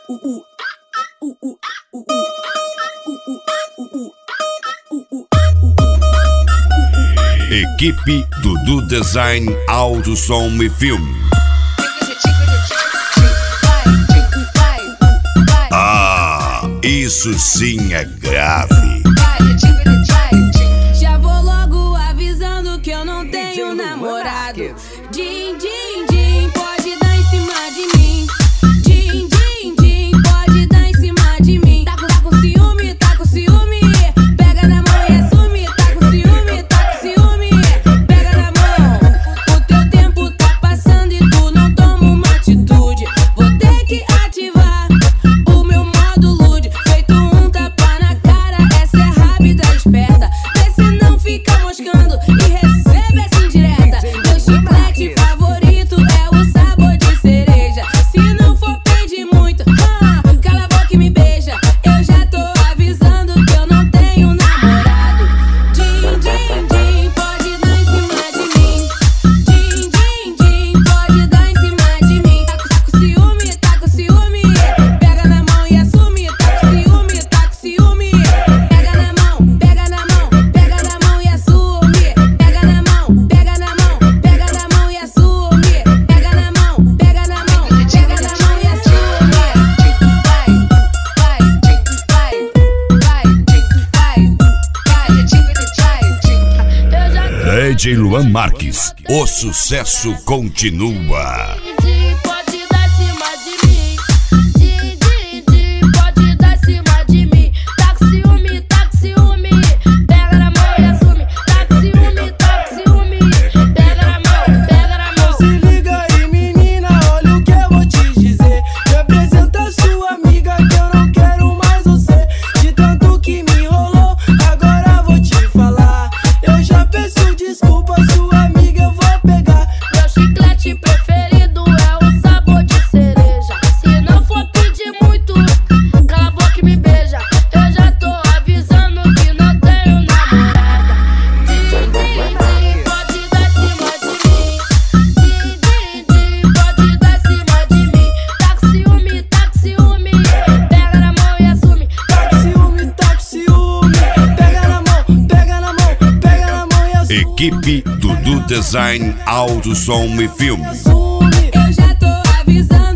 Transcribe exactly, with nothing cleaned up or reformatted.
Equipe Dudu Design, áudio, som e filme. Ah, isso sim é grave. Já vou logo avisando que eu não tenho namorado. Din, din, din, pode dar em cima de mim. Din, din, din, pode dar em cima de mim. Tá com, tá com ciúme, tá com ciúme. Pega na mão e assume. Tá com ciúme, tá com ciúme. Pega na mão. O teu tempo tá passando e tu não toma uma atitude. Vou ter que ativar o meu modo lude. Feito um tapa na cara, essa é rápida, esperta. Vê se não fica moscando e recebe essa indireta. Meu chiclete favorito é o sabor de cereja. Se não for pedir muito, ah, cala a boca e me beija. Eu já tô avisando que eu não tenho namorado. Din, din, din, pode dar em cima de mim. Din, din, din, pode dar em cima de mim. Tá com, tá com ciúme, tá com ciúme. Pega na mão e assume. Tá com ciúme, tá com ciúme. Pega na mão, pega na mão, pega na mão e assume. Pega na mão, pega na mão, pega na mão e assume. Pega na mão, pega na mão, pega na mão e assume. Vai, vai, vai, vai, vai, vai. D J Luan Marques, o sucesso continua. Pode dar em cima de mim. Din, din, din, pode dar em cima de mim. Tá com ciúme, tá com ciúme. Pega na mão e assume. Tá com ciúme, tá com ciúme. Pega na mão, pega na mão. Se liga aí, menina, olha o que eu vou te dizer. Me apresenta sua amiga que eu não quero mais você. De tanto que me enrolou, agora vou te falar. Eu já peço desculpa, sua amiga eu vou pegar. Meu chiclete preferido é o sabor de cereja. Se não for pedir muito, cala a boca e me beija. Eu já tô avisando que não tenho namorada. Din, din, din, pode dar em cima de mim. Din, din, din, pode dar em cima de mim. Tá com ciúme, tá com ciúme. Pega na mão e assume. Tá com ciúme, tá com ciúme. Pega na mão, pega na mão, pega na mão e assume. Equipe Dudu Design, áudio, som e filme. Assume. Eu já tô avisando.